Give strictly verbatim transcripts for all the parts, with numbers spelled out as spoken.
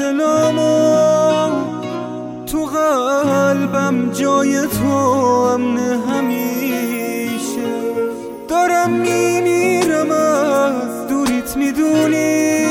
دلامو تو قلبم جای تو امن همیشه. دارم میمیرم از دوریت، میدونی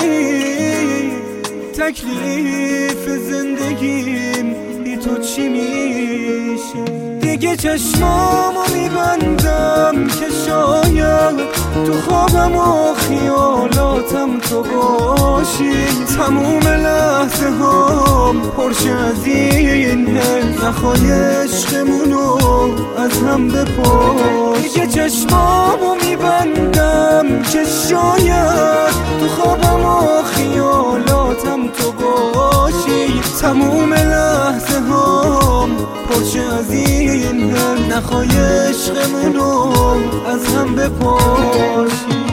تکلیف زندگیم بی تو چی میشه. دیگه چشمامو میبندم که شاید تو خوابم و خیالاتم تو باشی. تموم لحظه هم پرشه از این حس، نخوای عشقمونو از هم بپاش. دیگه چشمامو میبندم که شاید تو خوابم و خیالاتم تو باشی. تموم لحظه هم پرشه از این حس، نخوای عشقمونو از هم بپاشی.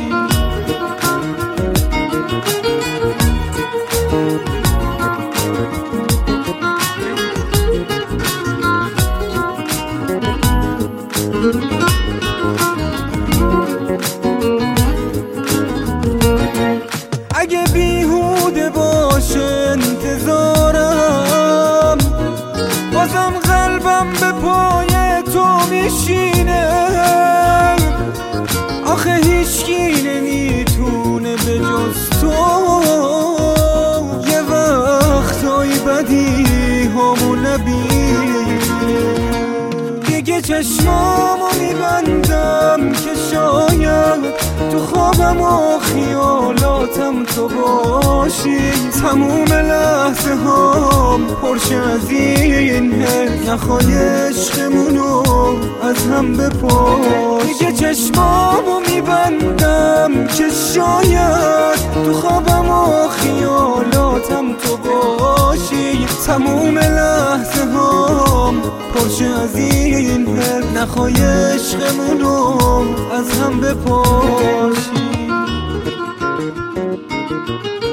اگه بیهوده باشه انتظارم، بازم قلبم به پای تو میشینه. آخه هیچکی نمیتونه به جز تو یه وقتایی بدی همو نبینه. دیگه چشمامو میبندم که شاید تو خوابم و خیالاتم تو باشی. تموم لحظه هم پرشه از این حس، نخوای عشقمونو از هم بپاش. دیگه چشمامو میبندم که شاید تو خوابم و خیالاتم تو باشی. تموم لحظه هم پرشه از این حس، نخوای عشقمونو از هم بپاشی.